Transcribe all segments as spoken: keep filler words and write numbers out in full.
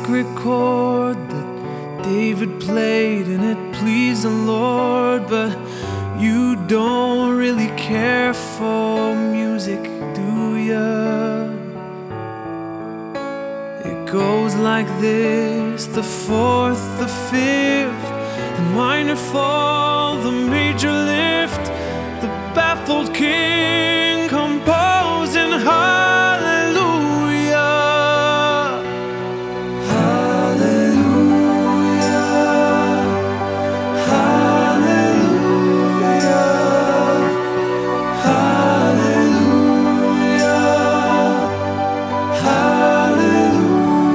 secret chord that David played and it pleased the Lord. But you don't really care for music, do ya? It goes like this: the fourth, the fifth, the minor fall, the major lift, the baffled king composing hallelujah, hallelujah, hallelujah, hallelujah, hallelujah.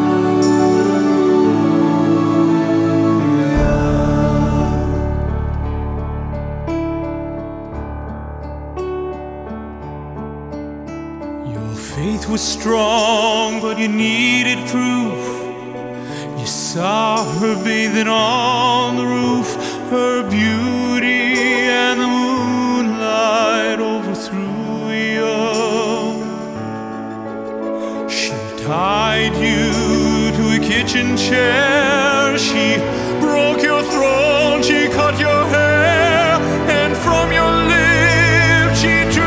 Faith was strong, but you needed proof. You saw her bathing on the roof, her beauty and the moonlight overthrew you. She tied you to a kitchen chair, she broke your throne, she cut your hair, and from your lips she drew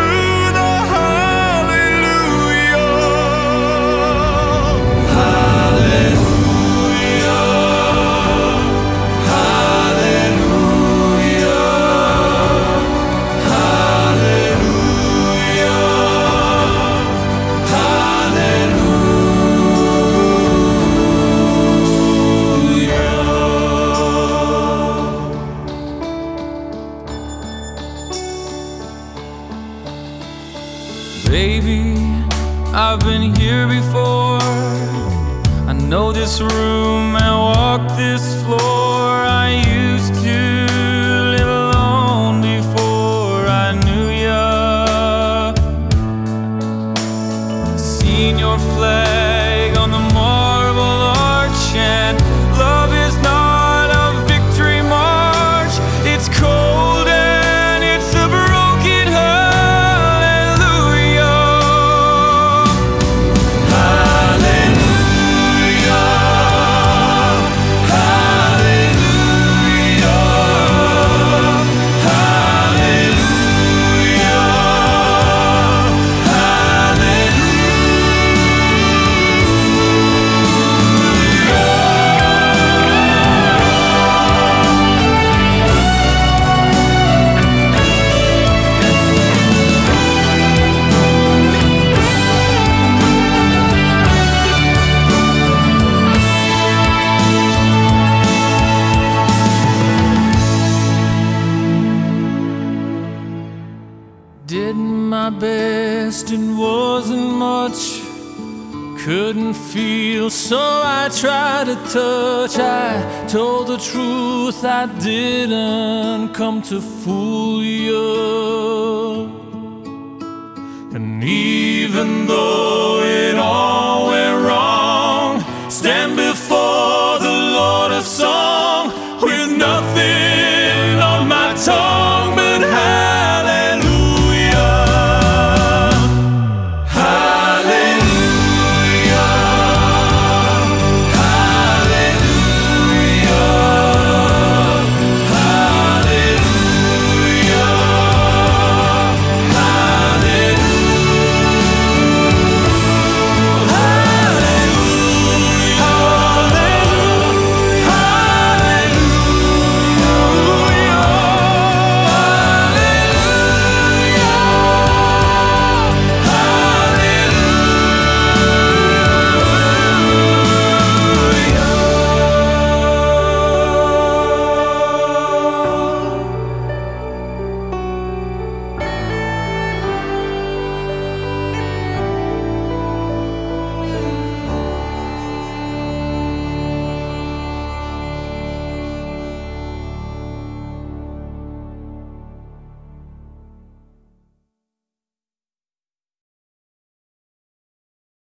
Baby, I've been here before. I know this room and walk this floor. I used to live alone before I knew ya. Seen your flag on the marble arch, and love is not a victory march. It's cold and it's a broken heart. Did my best, it wasn't much. Couldn't feel, so I tried to touch. I told the truth, I didn't come to fool you. And even though it all went wrong, stand beside